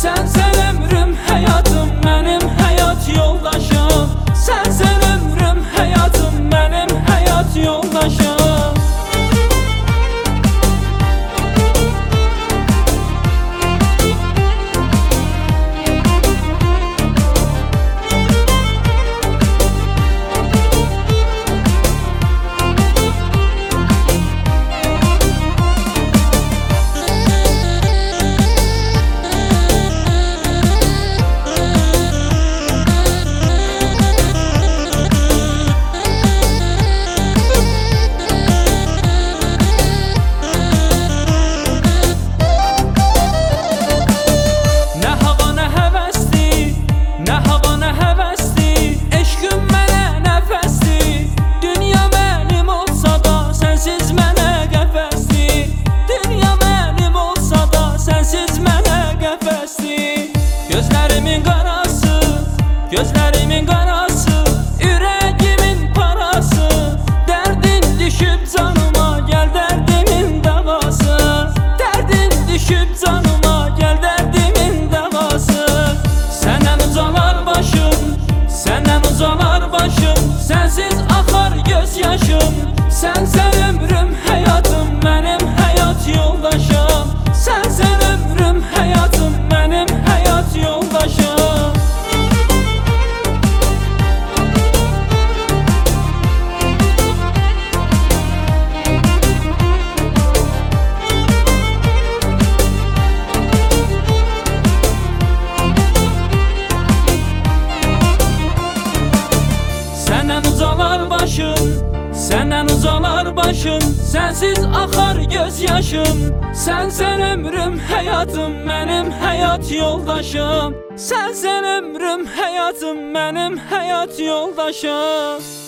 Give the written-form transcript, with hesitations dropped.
Sensen ömrüm, hayatım, benim hayat yoldaşım. Sensen ömrüm, hayatım, benim hayat yoldaşım. Gözlerimin qarası, gözlerimin qarası, ürəgimin parası. Dərdin düşüb canıma, gəl dərdimin davası. Dərdin düşüb canıma, gəl dərdimin davası. Səndən uzalar başım, səndən uzalar başım. Sənsiz axar göz yaşım. Sənsən ömrüm, həyatım, mənim həyat yoldaşım. Sənsən ömrüm, həyatım, mənim həyat yoldaşım. Səndən uzalar başım, səndən uzalar başım. Sənsiz axar göz yaşım. Sənsən ömrüm, həyatım, mənim həyat yoldaşım. Sənsən ömrüm, həyatım, mənim həyat yoldaşım.